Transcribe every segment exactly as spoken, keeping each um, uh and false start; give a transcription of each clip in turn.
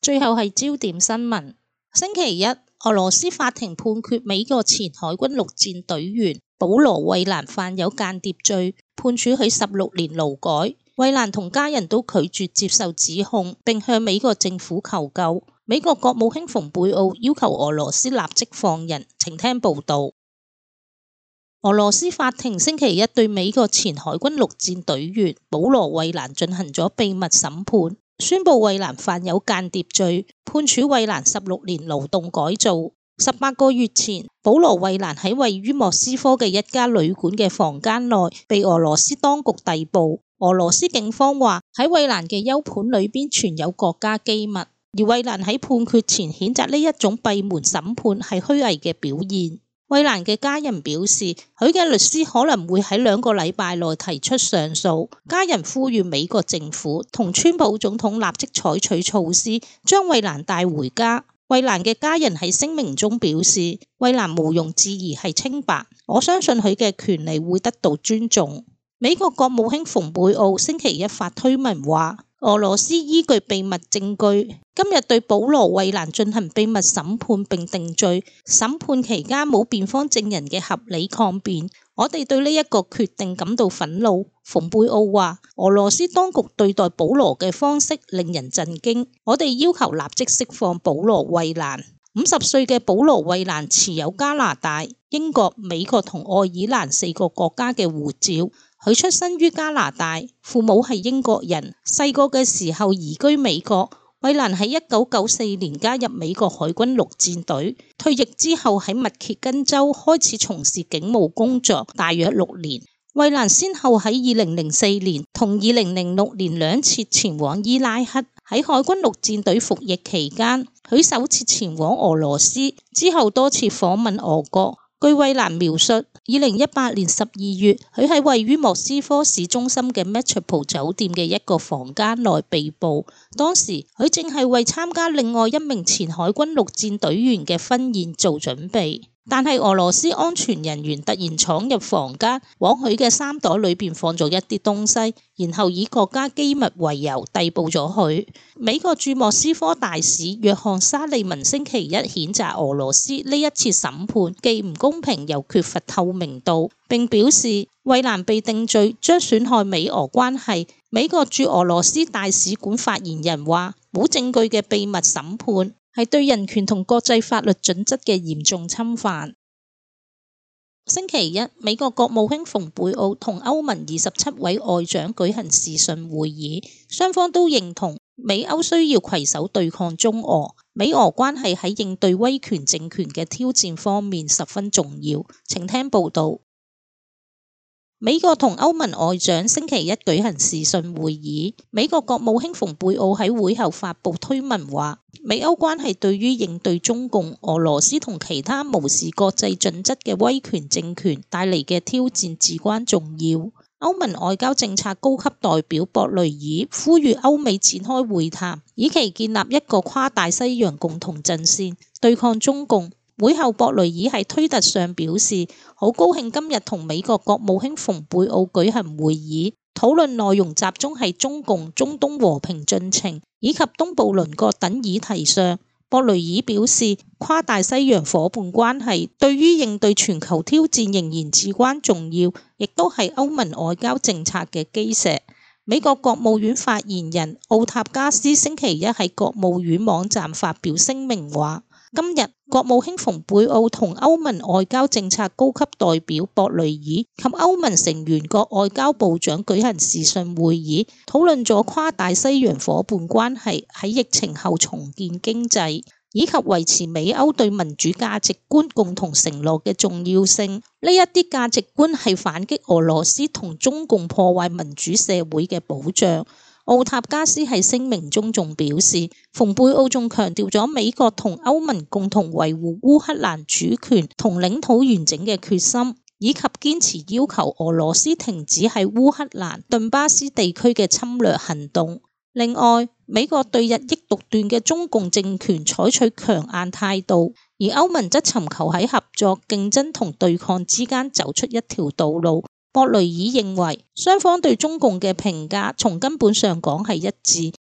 最後係焦點新聞。星期一，俄羅斯法庭判決美國前海軍陸戰隊員保羅·衛蘭犯有間諜罪，判處佢十六年勞改。衛蘭同家人都拒絕接受指控，並向美國政府求救。美國國務卿蓬佩奧要求俄羅斯立即放人。請聽報道。俄羅斯法庭星期一對美國前海軍陸戰隊員保羅·衛蘭進行咗秘密審判，宣布衛蘭犯有間諜罪，判處衛蘭十六年勞動改造。十八個月前，保羅·衛蘭喺位於莫斯科嘅一家旅館嘅房間內被俄羅斯當局逮捕。俄羅斯警方話喺衛蘭嘅 U 盤裏邊存有國家機密，而衛蘭喺判決前譴責呢一種閉門審判係虛偽嘅表現。衛蘭嘅家人表示，佢嘅律師可能會喺兩個禮拜內提出上訴。家人呼籲美國政府同川普總統立即採取措施，將衛蘭帶回家。衛蘭嘅家人喺聲明中表示，衛蘭毋庸置疑係清白，我相信佢嘅權利會得到尊重。美國國務卿蓬佩奧星期一發推文話，俄羅斯依據秘密證據，今日對保羅·衛蘭進行秘密審判並定罪。審判期間冇辯方證人嘅合理抗辯，我哋對呢一個決定感到憤怒。蓬佩奧話，俄羅斯當局對待保羅嘅方式令人震驚，我哋要求立即釋放保羅·衛蘭。五十歲嘅保羅·衛蘭持有加拿大、英國、美國同愛爾蘭四個國家嘅護照。佢出生於加拿大，父母係英國人，細個嘅時候移居美國。衛蘭喺一九九四年加入美國海軍陸戰隊，退役之後喺密歇根州開始從事警務工作，大約六年。衛蘭先後喺二零零四年同二零零六年兩次前往伊拉克。喺海軍陸戰隊服役期間，佢首次前往俄羅斯，之後多次訪問俄國。據衛蘭描述，二零一八年十二月，佢喺位於莫斯科市中心嘅 Metropole 酒店嘅一個房間內被捕。當時佢正係為參加另外一名前海軍陸戰隊員嘅婚宴做準備，但係俄羅斯安全人員突然闖入房間，往佢嘅衫袋裏邊放咗一啲東西，然後以國家機密為由逮捕咗佢。美國駐莫斯科大使約翰沙利文星期一譴責俄羅斯呢一次審判既唔公平又缺乏透明度，並表示衛蘭被定罪將損害美俄關係。美國駐俄羅斯大使館發言人話，冇證據嘅秘密審判係對人權同國際法律準則嘅嚴重侵犯。星期一，美國國務卿蓬佩奧同歐盟二十七位外長舉行視訊會議，雙方都認同美歐需要攜手對抗中俄。美俄關係喺應對威權政權嘅挑戰方面十分重要。請聽報道。美國同歐盟外長星期一舉行視訊會議，美國國務卿蓬佩奧喺會後發布推文話，美歐關係對於應對中共、俄羅斯同其他無視國際準則嘅威權政權帶嚟嘅挑戰至關重要。歐盟外交政策高級代表博雷爾呼籲歐美展開會談，以期建立一個跨大西洋共同陣線對抗中共。會後，博雷爾喺推特上表示，好高興今日同美國國務卿蓬佩奧舉行會議，討論內容集中喺中共、中東和平進程以及東部鄰國等議題上。博雷爾表示，跨大西洋夥伴關係對於應對全球挑戰仍然至關重要，亦都係歐盟外交政策嘅基石。美國國務院發言人奧塔加斯星期一喺國務院網站發表聲明話，今日國務卿蓬佩奧同歐盟外交政策高級代表博雷爾及歐盟成員國外交部長舉行視訊會議，討論咗跨大西洋夥伴關係喺疫情後重建經濟以及維持美歐對民主價值觀共同承諾嘅重要性。呢一啲價值觀係反擊俄羅斯同中共破壞民主社會嘅保障。奧塔加斯喺聲明中仲表示，蓬佩奧仲強調咗美國同歐盟共同維護烏克蘭主權同領土完整嘅決心，以及堅持要求俄羅斯停止喺烏克蘭頓巴斯地區嘅侵略行動。另外，美國對日益獨斷嘅中共政權採取強硬態度，而歐盟則尋求喺合作、競爭同對抗之間走出一條道路。博雷爾認為雙方對中共嘅評價從根本上講係一致，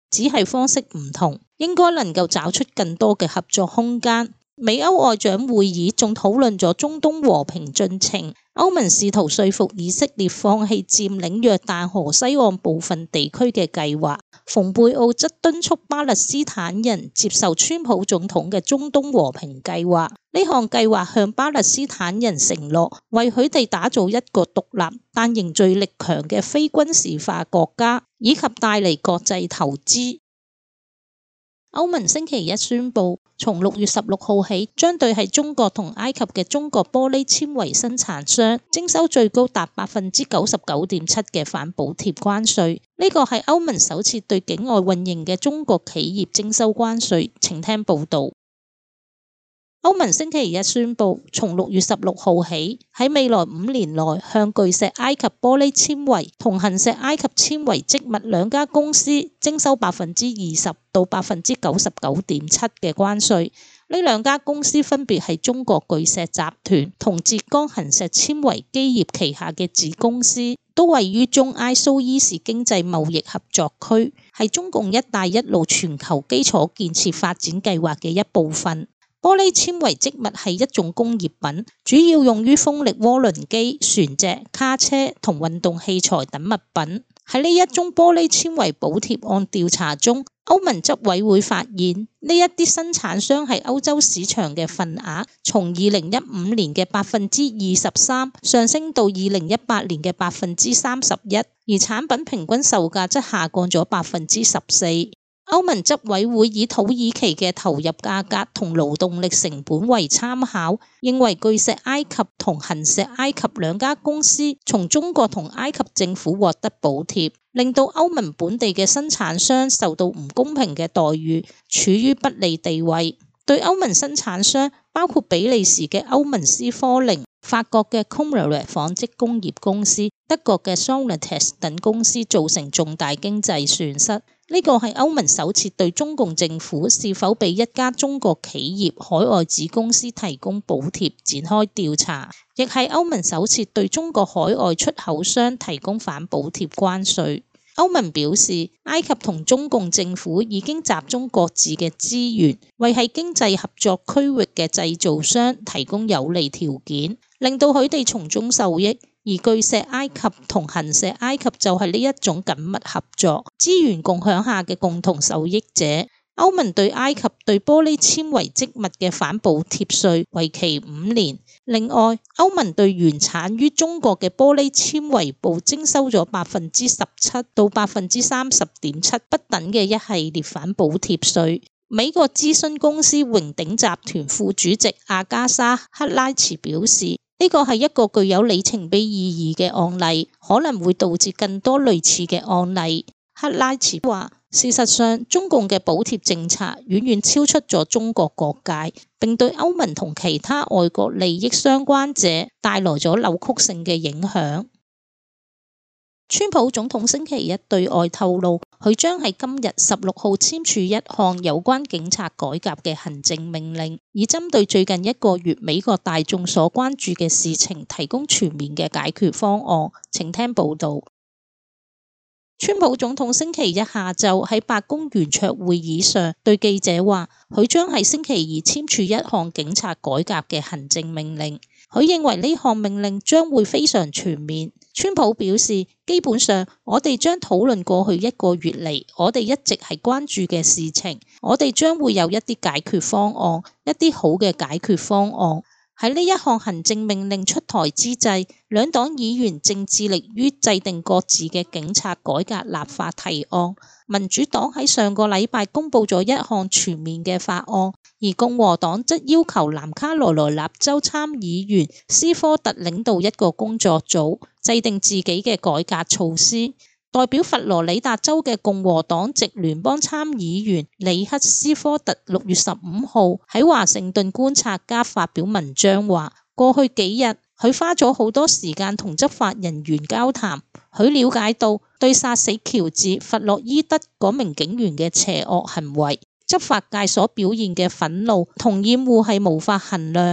只係方式唔同，應該能夠找出更多嘅合作空間。美歐外長會議仲討論咗中東和平進程，歐盟試圖說服以色列放棄佔領約旦河西岸部分地區嘅計劃，蓬佩奧則敦促巴勒斯坦人接受川普總統嘅中東和平計劃。呢項計劃向巴勒斯坦人承諾為佢哋打造一個獨立但凝聚力強嘅非軍事化國家，以及帶嚟國際投資。歐盟星期一宣布，從六月十六號起，將對喺中國同埃及嘅中國玻璃纖維生產商徵收最高達百分之九十九點七嘅反補貼關稅。呢個係歐盟首次對境外運營嘅中國企業徵收關稅。請聽報道。歐盟星期一宣布，從六月十六號起，喺未來五年內向巨石埃及玻璃纖維同恒石埃及纖維織物兩家公司徵收百分之二十到百分之九十九點七嘅關稅。呢兩家公司分別係中國巨石集團同浙江恒石纖維基業旗下嘅子公司，都位於中埃蘇伊士經濟貿易合作區，係中共一帶一路全球基礎建設發展計劃嘅一部分。玻璃纖維織物係一種工業品，主要用於風力渦輪機、船隻、卡車同運動器材等物品。喺呢一宗玻璃纖維補貼案調查中，歐盟執委會發現呢一啲生產商喺歐洲市場嘅份額從二零一五年嘅百分之二十三上升到二零一八年嘅百分之三十一，而產品平均售價則下降咗百分之十四。歐盟執委會以土耳其嘅投入價格同勞動力成本為參考，認為巨石埃及同恒石埃及兩家公司從中國同埃及政府獲得補貼，令到歐盟本地嘅生產商受到唔公平嘅待遇，處於不利地位。對歐盟生產商，包括比利時嘅歐文斯科寧、法國嘅 Commerle 紡織工業公司、德國嘅 Sonatex 等公司造成重大經濟損失。呢個係歐盟首次對中共政府是否俾一家中國企業海外子公司提供補貼展開調查，亦係歐盟首次對中國海外出口商提供反補貼關稅。歐盟表示，埃及同中共政府已經集中各自嘅資源，為喺經濟合作區域嘅製造商提供有利條件，令到佢哋從中受益。而巨石埃及同恒石埃及就係呢一種緊密合作、資源共享下嘅共同受益者。歐盟對埃及對玻璃纖維織物嘅反補貼稅為期五年。另外，歐盟對原產於中國嘅玻璃纖維部徵收咗百分之十七到百分之三十點七不等嘅一系列反補貼稅。美國諮詢公司榮鼎集團副主席阿加莎克拉茨表示，呢個係一個具有里程碑意義嘅案例，可能會導致更多類似嘅案例。克拉茨話，事實上，中共嘅補貼政策遠遠超出咗中國國界，並對歐盟同其他外國利益相關者帶來咗扭曲性嘅影響。川普總統星期一對外透露，佢將喺今日十六號簽署一項有關警察改革嘅行政命令，以針對最近一個月美國大眾所關注嘅事情提供全面嘅解決方案。請聽報道。川普總統星期一下晝喺白宮圓桌會議上對記者話，佢將喺星期二簽署一項警察改革嘅行政命令。佢認為呢項命令將會非常全面。川普表示，基本上我哋將討論過去一個月嚟我哋一直係關注嘅事情，我哋將會有一啲解決方案，一啲好嘅解決方案。喺呢一項行政命令出台之際，兩黨議員正致力於制定各自嘅警察改革立法提案。民主黨喺上個禮拜公布咗一項全面嘅法案，而共和黨則要求南卡羅來納州參議員斯科特領導一個工作組，制定自己嘅改革措施。代表佛羅里達州嘅共和黨籍聯邦參議員里克斯科特六月十五號喺華盛頓觀察家發表文章話，過去幾日佢花咗好多時間同執法人員交談，佢了解到對殺死喬治弗洛伊德嗰名警員嘅邪惡行為，執法界所表現嘅憤怒同厭惡係無法衡量。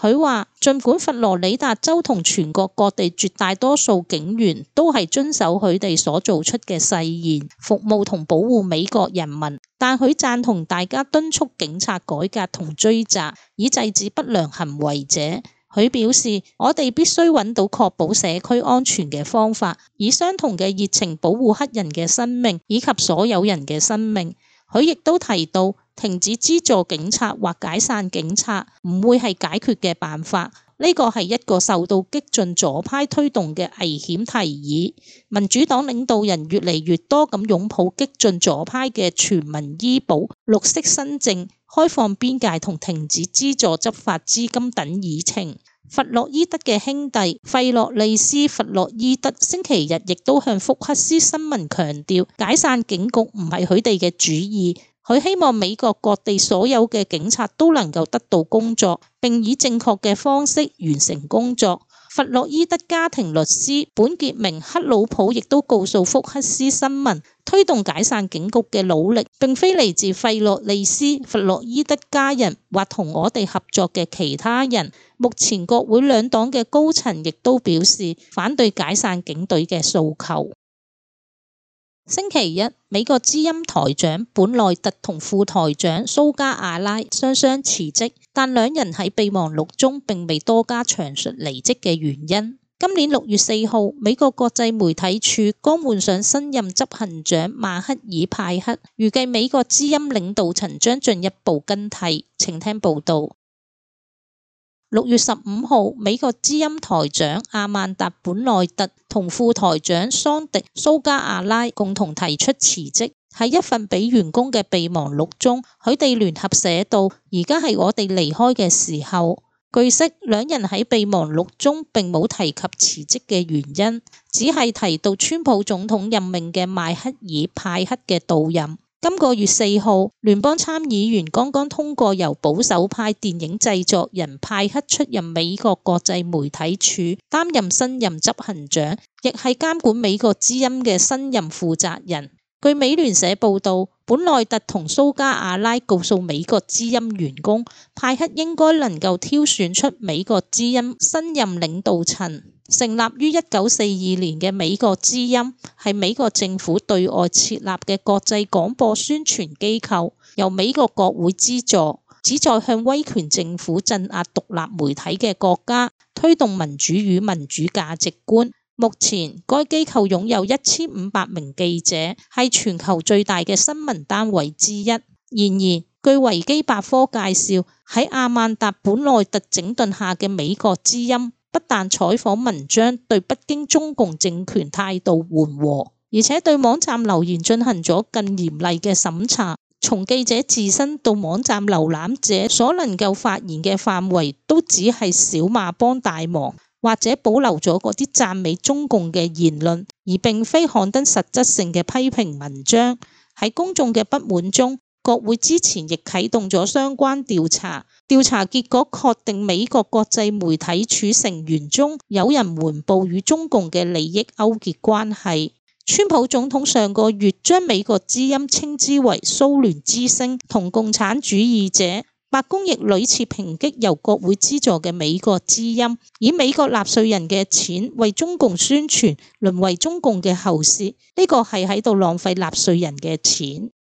佢話儘管佛羅里達州同全國各地絕大多數警員都係遵守佢哋所做出嘅誓言，服務同保護美國人民，但佢贊同大家敦促警察改革同追責，以制止不良行為者。佢表示，我哋必須揾到確保社區安全嘅方法，以相同嘅熱情保護黑人嘅生命以及所有人嘅生命。佢亦都提到，停止資助警察或解散警察唔會係解決嘅辦法，呢個係一個受到激進左派推動嘅危險提議。民主黨領導人越嚟越多咁擁抱激進左派嘅全民醫保、綠色新政、開放邊界同停止資助執法資金等議程。弗洛伊德嘅兄弟費洛利斯·弗洛伊德星期日亦都向福克斯新聞強調，解散警局唔係佢哋嘅主意。佢希望美國各地所有嘅警察都能夠得到工作，並以正確嘅方式完成工作。弗洛伊德家庭律師本傑明·克魯普亦都告訴福克斯新聞，推動解散警局嘅努力並非嚟自費洛利斯·弗洛伊德家人或同我哋合作嘅其他人。目前國會兩黨嘅高層亦都表示反對解散警隊嘅訴求。星期一，美國之音台長本內特同副台長蘇加阿拉雙雙辭職，但兩人喺備忘錄中並未多加詳述離職嘅原因。今年六月四號，美國國際媒體處剛換上新任執行長馬克爾派克，預計美國之音領導層將進一步更替。請聽報道。六月十五號，美國之音台長阿曼達本內特同副台長桑迪蘇加阿拉共同提出辭職。喺一份俾員工嘅備忘錄中，佢哋聯合寫到：而家係我哋離開嘅時候。據悉，兩人喺備忘錄中並冇提及辭職嘅原因，只係提到川普總統任命嘅邁克爾派克嘅到任。今個月四號，聯邦參議員剛剛通過由保守派電影製作人派克出任美國國際媒體處，擔任新任執行長，亦係監管美國之音嘅新任負責人。據美聯社報道，本內特同蘇加阿拉告訴美國之音員工，派克應該能夠挑選出美國之音新任領導層。成立於一九四二年嘅美國之音係美國政府對外設立嘅國際廣播宣傳機構，由美國國會資助，旨在向威權政府鎮壓獨立媒體嘅國家，推動民主與民主價值觀。目前該機構擁有一千五百名記者，係全球最大嘅新聞單位之一。然而，據維基百科介紹，喺阿曼達本內特整頓下嘅美國之音，不但採訪文章對北京中共政權態度緩和，而且對網站留言進行咗更嚴厲嘅審查。從記者自身到網站瀏覽者所能夠發言嘅範圍，都只係小馬幫大忙，或者保留咗嗰啲讚美中共嘅言論，而並非刊登實質性嘅批評文章。喺公眾嘅不滿中，國會之前亦啟動咗相關調查，調查結果確定美國國際媒體處成員中有人瞞報與中共嘅利益勾結關係。川普總統上個月將美國之音稱之為蘇聯之聲同共產主義者。白宮亦屢次抨擊由國會資助嘅美國之音，以美國納稅人嘅錢為中共宣傳，淪為中共嘅喉舌。呢個係喺度浪費納稅人嘅錢。